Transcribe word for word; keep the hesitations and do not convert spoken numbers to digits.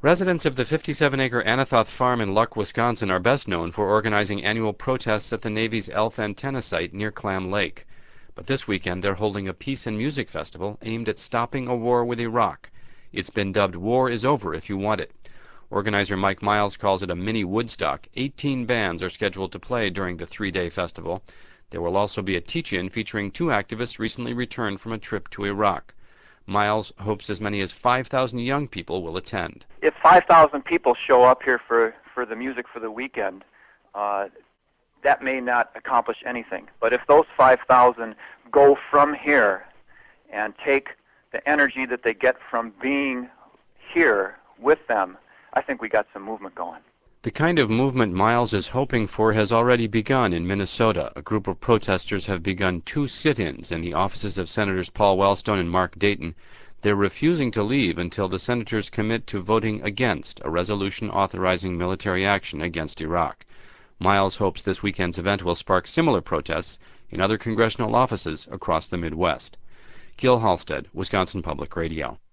Residents of the fifty-seven acre Anathoth Farm in Luck, Wisconsin are best known for organizing annual protests at the Navy's Elf Antenna site near Clam Lake. But this weekend they're holding a peace and music festival aimed at stopping a war with Iraq. It's been dubbed War is Over If You Want It. Organizer Mike Miles calls it a mini Woodstock. Eighteen bands are scheduled to play during the three-day festival. There will also be a teach-in featuring two activists recently returned from a trip to Iraq. Miles hopes as many as five thousand young people will attend. If five thousand people show up here for, for the music for the weekend, uh, that may not accomplish anything. But if those five thousand go from here and take the energy that they get from being here with them, I think we got some movement going. The kind of movement Miles is hoping for has already begun in Minnesota. A group of protesters have begun two sit-ins in the offices of Senators Paul Wellstone and Mark Dayton. They're refusing to leave until the senators commit to voting against a resolution authorizing military action against Iraq. Miles hopes this weekend's event will spark similar protests in other congressional offices across the Midwest. Gil Halstead, Wisconsin Public Radio.